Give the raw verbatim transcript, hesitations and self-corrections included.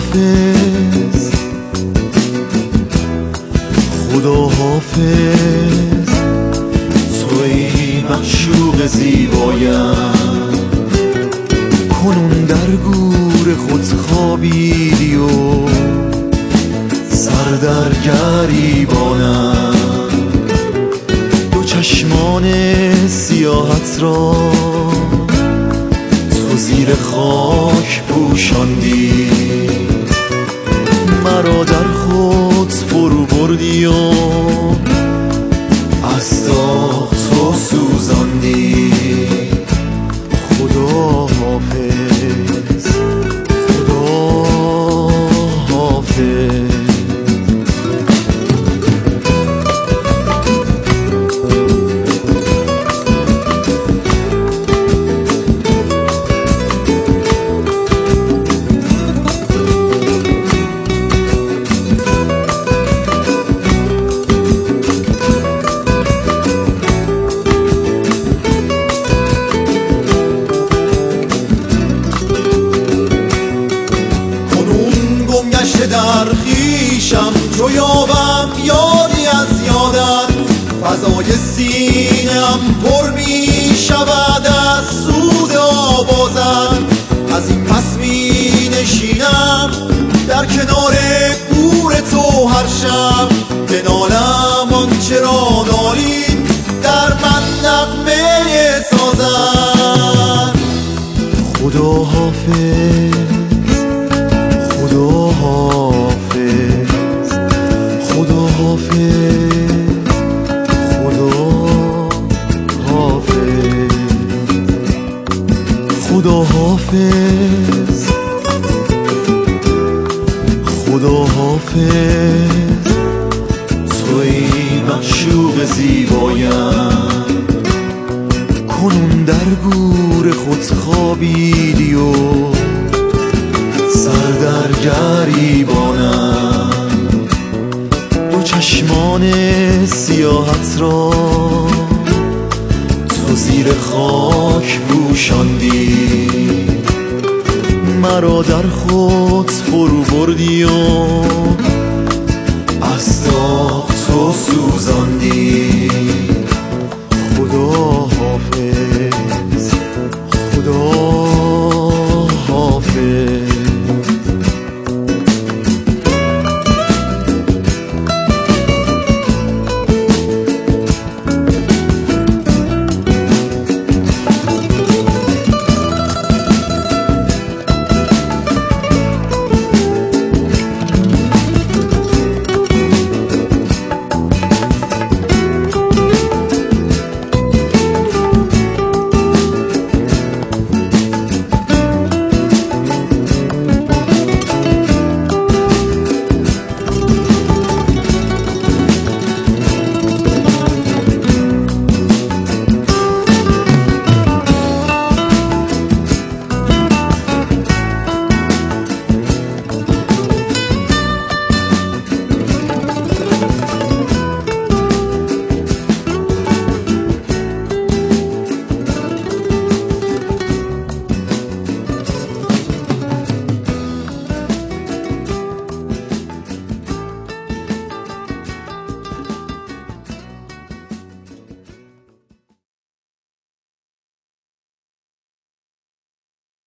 حافظ، خدا حافظ، توی معشوق زیبایم. کنون در گور خود خوابیدی و سر در گریبانم. دو چشمان سیاحت را تو زیر خاک پوشاندی، مرا در خود فرو بردی و از داغ تو سوزاندی. خدا حافظ، خدا حافظ. در خیشم چو یابم یادی از یادت، فضای سینه‌ام پر می شود از سوز آوازت. از این پس می نشینم در کنار گور تو هر شب، بنالم آنچه را نالی در من نغمه سازد. خدا حافظ، خدا حافظ، خدا حافظ، خدا حافظ، خدا حافظ، خدا حافظ، توی معشوق زیبایم. کنون در گور خود خوابیدی و سر در گریبانم. دو چشمان سیاحت را تو زیر خاک پوشاندی، مرا در خود فرو بردی و از داغ تو سوزاندی.